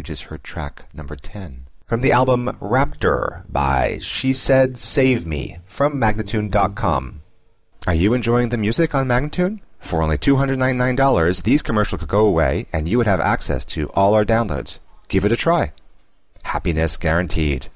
just heard track number 10. From the album Raptor by She Said Save Me from Magnatune.com. Are you enjoying the music on Magnatune? For only $299, these commercials could go away and you would have access to all our downloads. Give it a try. Happiness guaranteed.